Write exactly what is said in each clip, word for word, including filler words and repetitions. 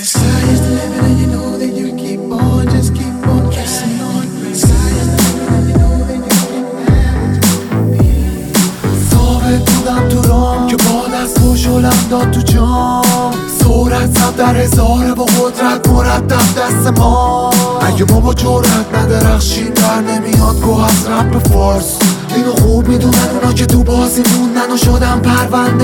Sky is the limit and you know that you keep on, just keep on kissing on. Sky is the limit and you know that you keep on. ثابت بودم تو رام که با دست و شلم داد تو جام. صورت زد در هزاره با قدرت مرتب دست ما. اگه ما با جرأت ندرخشیم در نمیاد گو از رپ فارس. اینو خوب میدونن اونا که تو بازی موندن و شدن پرونده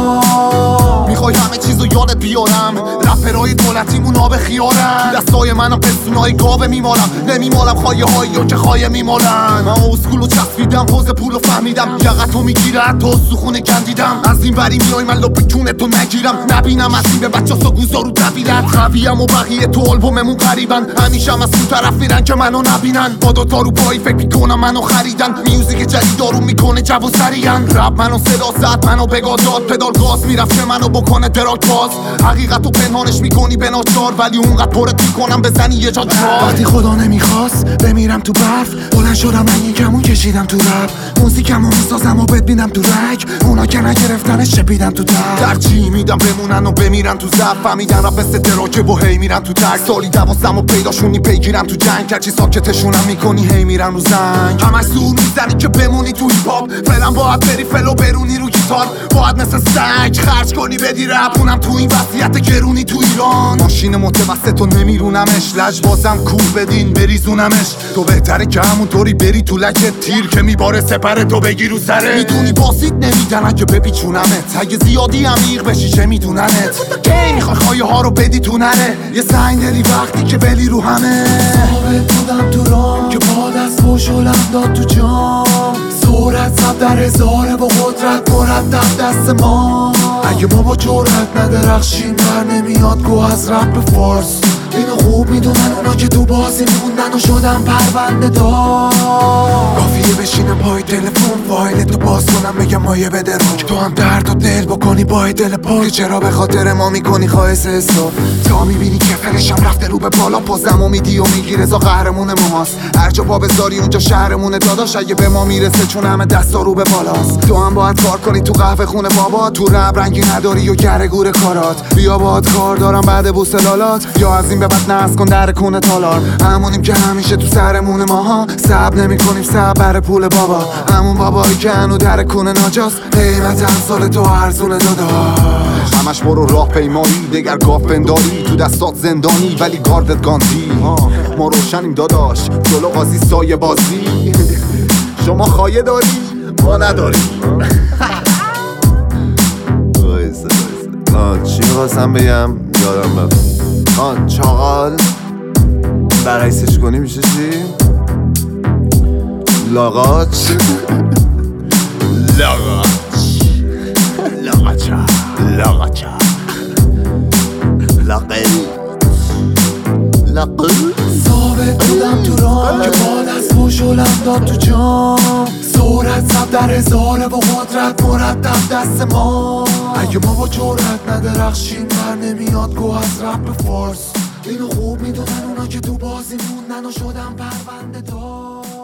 دار. میخوای همه چیزو یادت بیارم، رپرهای دولتیمون آب خیارن. دستای منو پستونای گاوه میمالم، نمیمالم خواهی هایی که خواهی میمالن. من اسکولو چسبیدم، حوز پولو فهمیدم، یقتو میگیره حتی سخونه کندیدم. از این بری میای من لپ کونتو نگیرم، نبینم از این به بچه سا گوزارو دویدن. خویم و بقیه تو آلبوممون قریبن، همیشه هم از اون طرف میرن که منو نبینن. با دوتا رو پایی فکر میکنم منو خریدن. میوزیک جدید دارون میکنه جو و سریعن. رب منو صدا زد منو بگاه داد، پدال گاز میرفت که منو بکنه دراک باز. حقیقتو پنهانش میکنی به ناچار، ولی اونقدر پرت میکنم بزنی یه جا جوار. وقتی خدا نمیخواست بمیرم تو برف، بلند شدم من یکمون کشیدم تو رپ. موزیکمو میسازم و بد بینم تو رگ، اونا که نگرفتنش چپیدم تو در. ترجیح میدم بمونن و بمیرن تو زب، فهمیدن رپ مثل دراکه و هی میرن تو تک. سالی دوازدم و پیداشونی پیگیرم تو جنگ، هرچی ساکتشونم میکنی هی میرن رو زنگ. همش زور میزنی که بمونی تو هیپ هاپ، فعلا باید بری فلو برونی رو گیتار. باید مثل سگ خرج کنی بدی رپ، اونم تو این وضعیت گرونی تو ایران. ماشین متوسط و نمیرونمش، لجبازم کور بدین بریزونمش. تو بهتره که همونطوری بری تو لکت تیر که میباره سپر تو بگی رو سره. میدونی باسید نمیدن اگه بپیچونمت، اگه زیادی عمیق بشی چه میدوننت. کی میخوای خواهی ها رو بدی تو نره، یه سنگ دلی وقتی که بلی رو همه. ثابت بودم تو رام که با دست و شلم داد تو جام. صورت زد در هزاره با قدرت مرتب دست ما. اگه ما با جرأت ندرخشیم در نمیاد گو از رپ فارس. اینو خوب میدونن اونا که تو بازی موندن و شدن پرونده دار. کافیه بشینم پای تلفن فایلتو باز کنم بگم مایه بده روک. تو هم درد و دل بکنی با دل پاک، چرا به خاطر ما میکنی خواهش حساب. تا میبینی که فرشم رفته رو به بالا، پازم و میدی و میگی رضا قهرمون ماست. هر جا پا بذاری اونجا شهرمونه داداش، اگه به ما میرسه چون همه دستا رو به بالاست. تو هم باید کار کنی تو قهوه خونه بابا، تو رب رنگی نداری و گره گور کارات. بیا باهات کار دارم بعد بوسلالات، یا از این به بعد ناز کن در کونه تالار. همونیم که همیشه تو سرمون ماها، صبر نمی کنیم صبر بر پول بابا. همون بابایی که هنو در کونه ناجاست، قیمت امسال تو ارزونه داداش. همش برو راه پیمایی دگر گاف بنداری، تو دستات زندانی ولی گاردت گاندی. ما روشنیم داداش جلو قاضی سایه بازی. شما خایه داری ما نداریم. آه چی میخواستم بگم یادم رفت. آه چاقال برعکسش کنی میشه چی؟ لاغاچ. لاغاچ لاغاچا لاغاچا لاغل لاغل. ثابت بودم تو رام که با دست و شلم داد تو جام. صورت زد در هزاره با قدرت مرتب دست ما. اگه ما با جرأت ندرخشیم در نمیاد گو از رپ فارس. اینو خوب میدونن اونا که تو بازی موندن و شدن پرونده دار.